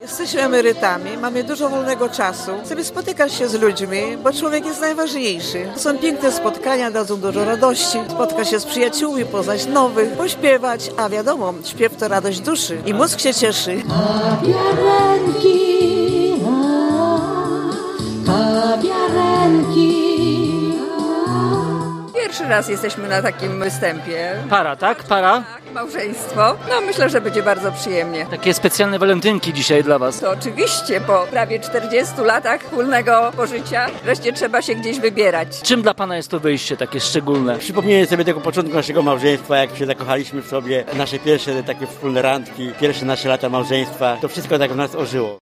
Jesteśmy emerytami, mamy dużo wolnego czasu. Chcemy spotykać się z ludźmi, bo człowiek jest najważniejszy. To są piękne spotkania, dadzą dużo radości. Spotkać się z przyjaciółmi, poznać nowych, pośpiewać. A wiadomo, śpiew to radość duszy i mózg się cieszy. Pierwszy raz jesteśmy na takim występie. Para, tak? Para? Tak, małżeństwo. No myślę, że będzie bardzo przyjemnie. Takie specjalne walentynki dzisiaj dla was. To oczywiście po prawie 40 latach wspólnego pożycia wreszcie trzeba się gdzieś wybierać. Czym dla pana jest to wyjście takie szczególne? Przypomnienie sobie tego początku naszego małżeństwa, jak się zakochaliśmy w sobie, nasze pierwsze takie wspólne randki, pierwsze nasze lata małżeństwa, to wszystko tak w nas ożyło.